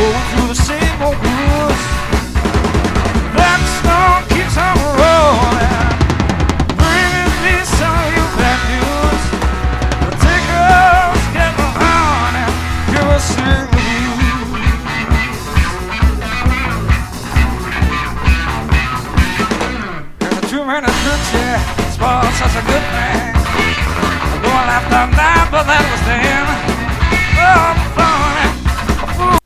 going through the same old blues. That song keeps on rolling, bringing me some of your bad news. But take us, get on and give us sing the blues. And the 2 minute trips, yeah, spoiled such a good thing. Going after 9, but that was then. Oh, fun.